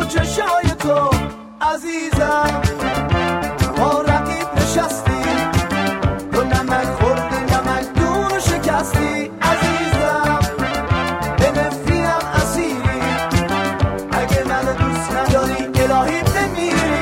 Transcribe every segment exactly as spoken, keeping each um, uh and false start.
چشای تو عزیزم. با رقیب نشستی تو نمک خوردی نمک دون شکستی عزیزم. به نفرینم اسیری اگه منو دوست نداری الهی بمیری.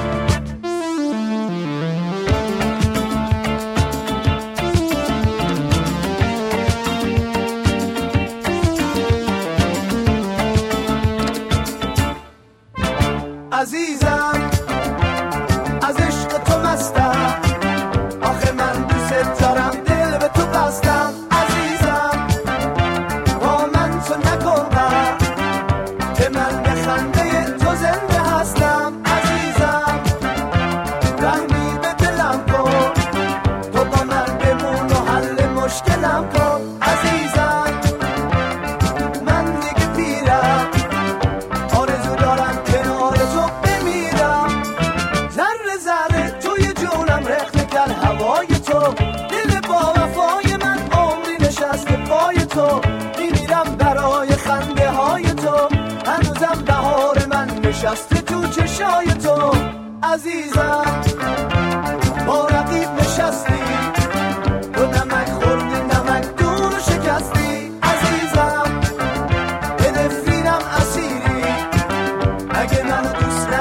عزیزم از عشق تو مستم، آخه من دوست دارم دل به تو بستم. عزیزم با من تو نکن غم که من به خنده تو زنده هستم. عزیزم رحمی به دلم کن تو با من بمون و حل مشکلم کن. عزیزم من دیگه پیرم آرزو دارم کنار تو بمیرم. ذره ذره توی جونم رخنه کن هوای تو، دل با وفای من عمری نشسته پای تو. میمیرم برای خنده های تو، هنوزم بهار من نشسته تو چشای تو. عزیزم با رقیب نشستی تو نمک خوردی نمک دون شکستی. عزیزم به نفرینم اسیری اگه منو دوست